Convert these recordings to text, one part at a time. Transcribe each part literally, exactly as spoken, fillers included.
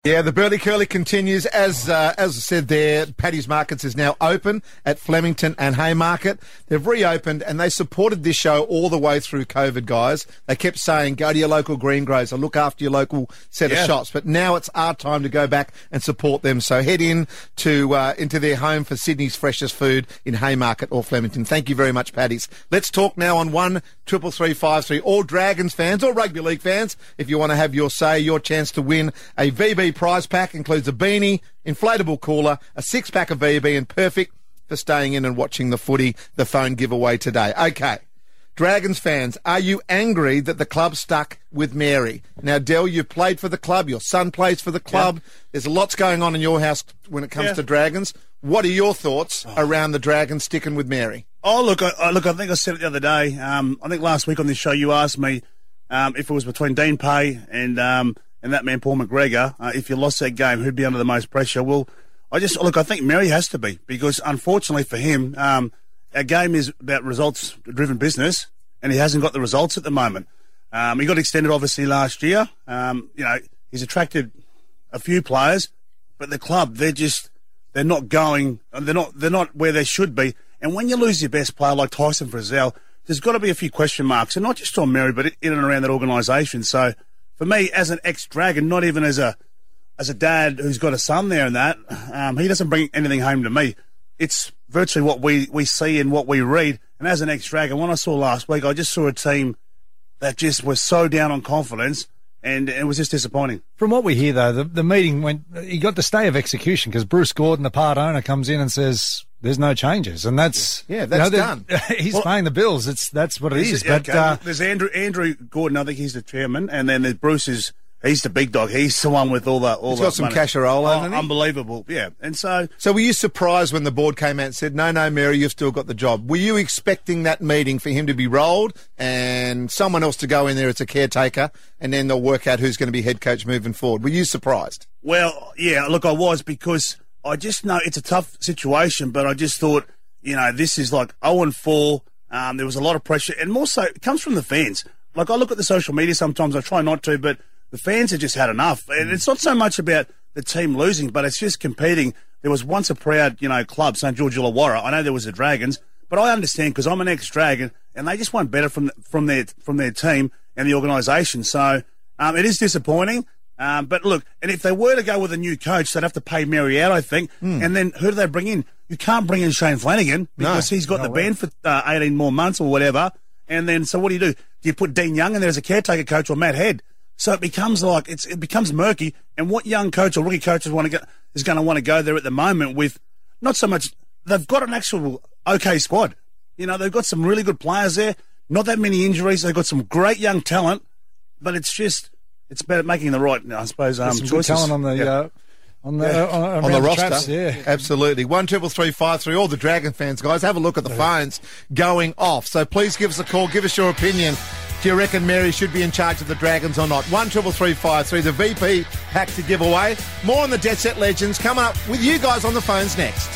Yeah, the Burley Curly continues. As uh, as I said there, Paddy's Markets is now open at Flemington and Haymarket. They've reopened and they supported this show all the way through COVID, guys. They kept saying, go to your local green growers and look after your local set yeah. of shops. But now it's our time to go back and support them. So head in to uh, into their home for Sydney's freshest food in Haymarket or Flemington. Thank you very much, Paddy's. Let's talk now on one triple three five three. All Dragons fans or Rugby League fans, if you want to have your say, your chance to win a V B prize pack includes a beanie, inflatable cooler, a six-pack of V B, and perfect for staying in and watching the footy, the phone giveaway today. Okay, Dragons fans, are you angry that the club stuck with Mary? Now, Del, you've played for the club. Your son plays for the club. Yeah. There's lots going on in your house when it comes yeah. to Dragons. What are your thoughts oh. around the Dragons sticking with Mary? Oh, look, I, look, I think I said it the other day. Um, I think last week on this show you asked me um, if it was between Dean Pay and... Um, and that man, Paul McGregor, uh, if you lost that game, who'd be under the most pressure? Well, I just, look, I think Mary has to be, because unfortunately for him, um, our game is about results-driven business, and he hasn't got the results at the moment. Um, he got extended, obviously, last year. Um, you know, he's attracted a few players, but the club, they're just, they're not going, they're not, they're not where they should be. And when you lose your best player like Tyson Frizzell, there's got to be a few question marks, and not just on Mary, but in and around that organisation. So, for me, as an ex-Dragon, not even as a as a dad who's got a son there and that, um, he doesn't bring anything home to me. It's virtually what we, we see and what we read. And as an ex-Dragon, when I saw last week, I just saw a team that just was so down on confidence, and it was just disappointing. From what we hear, though, the, the meeting went, he got the stay of execution because Bruce Gordon, the part owner, comes in and says there's no changes, and that's yeah, that's you know, done. He's well, paying the bills. It's that's what it is. Yeah, but okay. uh, there's Andrew Andrew Gordon. I think he's the chairman, and then there's Bruce is he's the big dog. He's the one with all that. All he's that got some money. casserole, oh, hasn't he? Unbelievable, yeah. And so, so were you surprised when the board came out and said, "No, no, Mary, you've still got the job"? Were you expecting that meeting for him to be rolled and someone else to go in there as a caretaker, and then they'll work out who's going to be head coach moving forward? Were you surprised? Well, yeah. Look, I was, because I just know it's a tough situation, but I just thought, you know, this is like oh and four. Um, there was a lot of pressure, and more so, it comes from the fans. Like, I look at the social media sometimes, I try not to, but the fans have just had enough. And it's not so much about the team losing, but it's just competing. There was once a proud, you know, club, St George Illawarra. I know there was the Dragons, but I understand because I'm an ex-Dragon, and they just want better from from their from their team and the organisation. So um, it is disappointing. Um, but look, and if they were to go with a new coach, they'd have to pay Mary out, I think. Mm. And then who do they bring in? You can't bring in Shane Flanagan because no, he's got no the way. ban for uh, eighteen more months or whatever. And then, so what do you do? Do you put Dean Young in there as a caretaker coach, or Matt Head? So it becomes like, it's, it becomes murky. And what young coach or rookie coaches want to go, is going to want to go there at the moment with not so much, they've got an actual okay squad. You know, they've got some really good players there, not that many injuries. They've got some great young talent, but it's just, it's about making the right, I suppose, um, some choices. Good talent on the, yeah. uh, On the, yeah. uh, on the the roster, traps, yeah, absolutely. One triple three five three. All the Dragon fans, guys, have a look at the phones going off. So please give us a call. Give us your opinion. Do you reckon Mary should be in charge of the Dragons or not? One triple three five three. The V P pack to give away. More on the Dead Set Legends coming up with you guys on the phones next.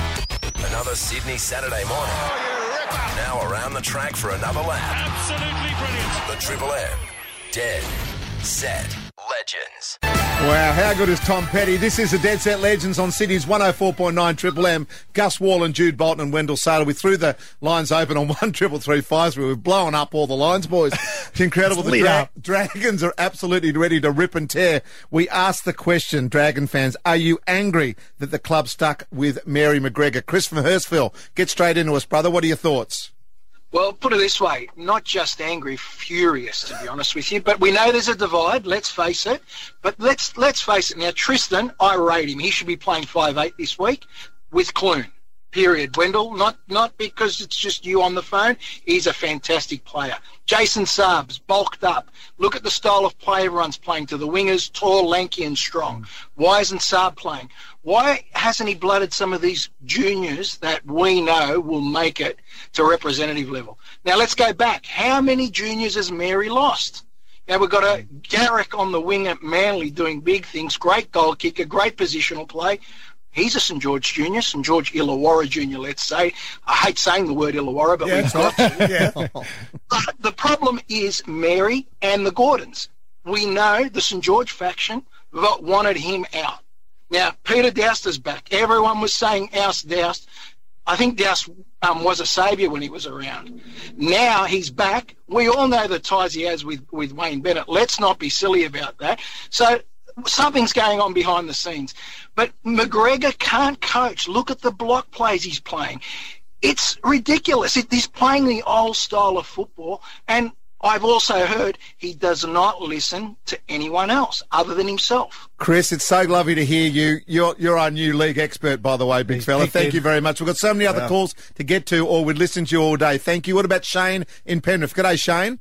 Another Sydney Saturday morning. Oh, now around the track for another lap. Absolutely brilliant. The Triple M Dead Set Legends. Wow, how good is Tom Petty? This is the Dead Set Legends on City's one oh four point nine Triple M. Gus Wall and Jude Bolton and Wendell Saylor. We threw the lines open on one triple three five three. We're blowing up all the lines, boys. It's incredible. It's the dra- Dragons are absolutely ready to rip and tear. We asked the question, Dragon fans, are you angry that the club stuck with Mary McGregor? Chris from Hurstville, get straight into us, brother. What are your thoughts? Well, put it this way, not just angry, furious, to be honest with you. But we know there's a divide, let's face it. But let's let's face it now, Tristan, I rate him. He should be playing five eight this week with Clune, period. Wendell, not not because it's just you on the phone. He's a fantastic player. Jason Saab's bulked up. Look at the style of play everyone's playing to the wingers, tall, lanky and strong. Why isn't Saab playing? Why hasn't he blooded some of these juniors that we know will make it to representative level? Now, let's go back. How many juniors has Mary lost? Now, we've got a Garrick on the wing at Manly doing big things, great goal kicker, great positional play. He's a St George junior, St George Illawarra junior, let's say. I hate saying the word Illawarra, but yeah. we've got to. yeah. But the problem is Mary and the Gordons. We know the St George faction that wanted him out. Now, Peter Douster's back. Everyone was saying oust Doust. I think Doust um, was a saviour when he was around. Now he's back. We all know the ties he has with, with Wayne Bennett. Let's not be silly about that. So something's going on behind the scenes. But McGregor can't coach. Look at the block plays he's playing. It's ridiculous. It, he's playing the old style of football, and I've also heard he does not listen to anyone else other than himself. Chris, it's so lovely to hear you. You're you're our new league expert, by the way, big He's fella. Thank in. you very much. We've got so many other Wow. calls to get to, or we'd listen to you all day. Thank you. What about Shane in Penrith? G'day, Shane.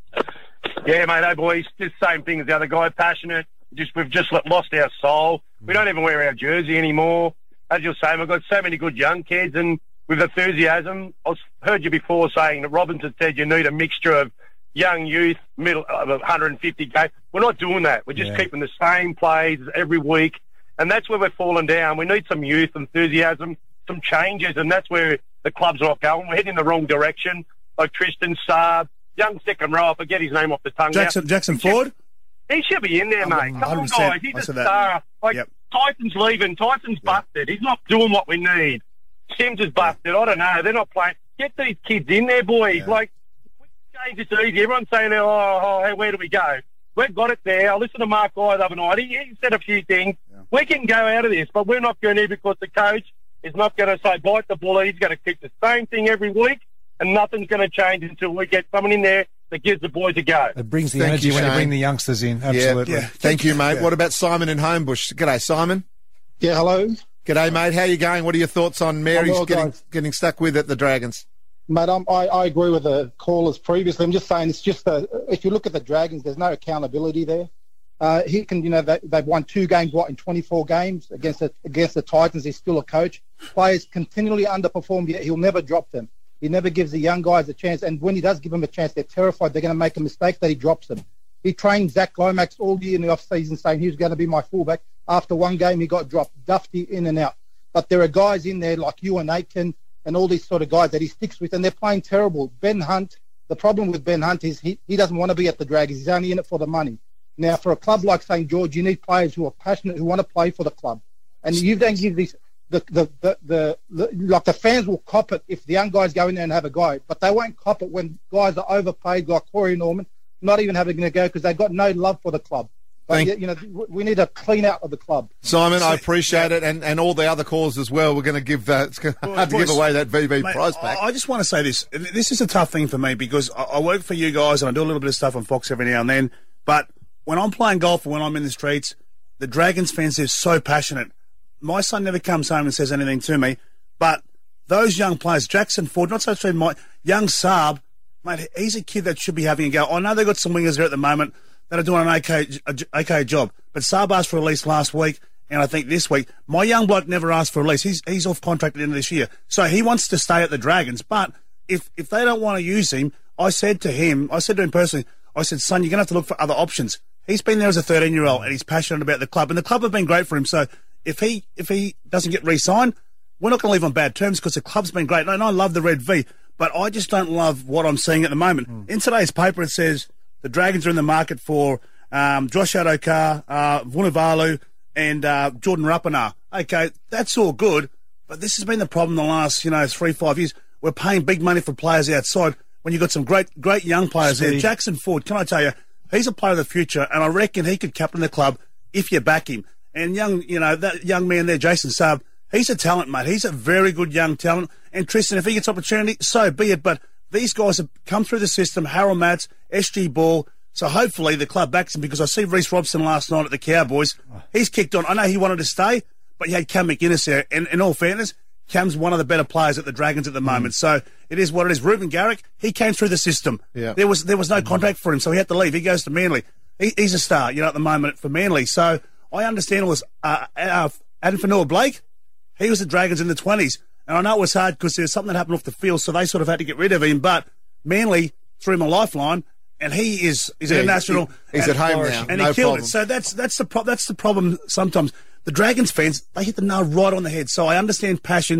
Yeah, mate, hey, boys. Just same thing as the other guy, passionate. Just We've just lost our soul. We don't even wear our jersey anymore. As you're saying, we've got so many good young kids, and with enthusiasm, I heard you before saying that Robinson said you need a mixture of young youth, middle of one hundred fifty K. We're not doing that. We're just Yeah. keeping the same plays every week, and that's where we're falling down. We need some youth, enthusiasm, some changes, and that's where the club's not going. We're heading in the wrong direction. Like Tristan Saab, young second row, I forget his name off the tongue. Jackson now. Jackson Ford. He should be in there, Oh, mate. one Come hundred on, percent. guys. He's I a said that. star. Like, Yep. Tyson's leaving. Tyson's busted. He's not doing what we need. Sims is busted. I don't know. They're not playing. Get these kids in there, boys. Yeah. Like, change it's easy. Everyone's saying, oh, oh, hey, where do we go? We've got it there. I listened to Mark Guy the other night. He, he said a few things. Yeah. We can go out of this, but we're not going to because the coach is not going to say, bite the bullet. He's going to keep the same thing every week, and nothing's going to change until we get someone in there that gives the boys a go. It brings the Thank energy you, when you Shane. bring the youngsters in. Absolutely. Yeah. Thank you, mate. Yeah. What about Simon in Homebush? G'day, Simon. Yeah, hello. G'day, mate. How you going? What are your thoughts on Mary's well, getting guys. getting stuck with at the Dragons? Mate, I'm, I, I agree with the callers previously. I'm just saying it's just a, if you look at the Dragons, there's no accountability there. Uh, he can, you know, they, they've won two games, what, in twenty-four games against the, against the Titans. He's still a coach. Players continually underperform, yet he'll never drop them. He never gives the young guys a chance. And when he does give them a chance, they're terrified they're going to make a mistake that he drops them. He trained Zach Lomax all year in the off-season saying he was going to be my fullback. After one game, he got dropped. Dufty in and out. But there are guys in there like Ewan Aitken and all these sort of guys that he sticks with, and they're playing terrible. Ben Hunt, the problem with Ben Hunt is he, he doesn't want to be at the Dragons. He's only in it for the money. Now, for a club like Saint George, you need players who are passionate, who want to play for the club. And you then give these, the, the, the, the, the, like the fans will cop it if the young guys go in there and have a go, but they won't cop it when guys are overpaid like Corey Norman, not even having a go because they've got no love for the club. But, Thank- you know, we need a clean out of the club. Simon, I appreciate it, and, and all the other calls as well. We're going to give that. It's gonna, hard to boys, give away that V B Mate, prize pack. I, I just want to say this. This is a tough thing for me because I, I work for you guys and I do a little bit of stuff on Fox every now and then. But when I'm playing golf or when I'm in the streets, the Dragons fans are so passionate. My son never comes home and says anything to me. But those young players, Jackson Ford, not so much my young Saab, mate, he's a kid that should be having a go. I know they've got some wingers there at the moment that are doing an okay, okay job. But Saab asked for a release last week, and I think this week. My young bloke never asked for a release. He's he's off contract at the end of this year. So he wants to stay at the Dragons. But if if they don't want to use him, I said to him, I said to him personally, I said, son, you're going to have to look for other options. He's been there as a thirteen-year-old, and he's passionate about the club. And the club have been great for him. So if he if he doesn't get re-signed, we're not going to leave on bad terms because the club's been great. And I love the Red V, but I just don't love what I'm seeing at the moment. Mm. In today's paper, it says the Dragons are in the market for um, Josh Adokar, uh, Vunivalu, and uh, Jordan Rapana. Okay, that's all good, but this has been the problem the last, you know, three, five years. We're paying big money for players outside when you've got some great, great young players Speed. there. Jackson Ford, can I tell you, he's a player of the future, and I reckon he could captain the club if you back him. And young, you know, that young man there, Jason Saab, he's a talent, mate. He's a very good young talent. And Tristan, if he gets opportunity, so be it. But these guys have come through the system, Harold Matz, S G Ball. So hopefully the club backs him because I see Reece Robson last night at the Cowboys. He's kicked on. I know he wanted to stay, but you had Cam McInnes there. And in all fairness, Cam's one of the better players at the Dragons at the moment. Mm. So it is what it is. Ruben Garrick, he came through the system. Yeah. There was there was no contract for him, so he had to leave. He goes to Manly. He, he's a star, you know, at the moment for Manly. So I understand it was uh, uh, Adam Fanua-Blake. He was the Dragons in the twenties. And I know it was hard because there was something that happened off the field, so they sort of had to get rid of him. But Manly threw him a lifeline, and he is is Yeah, international. he- he's and, at home now, and no he killed problem. it. So that's that's the pro- that's the problem. Sometimes the Dragons fans, they hit the nail right on the head. So I understand passion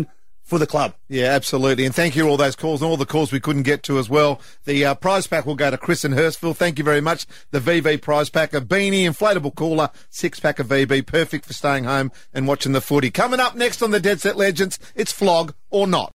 for the club. Yeah, absolutely. And thank you for all those calls and all the calls we couldn't get to as well. The uh, prize pack will go to Chris in Hurstville. Thank you very much. The V V prize pack, a beanie, inflatable cooler, six-pack of V B, perfect for staying home and watching the footy. Coming up next on the Dead Set Legends, it's flog or not.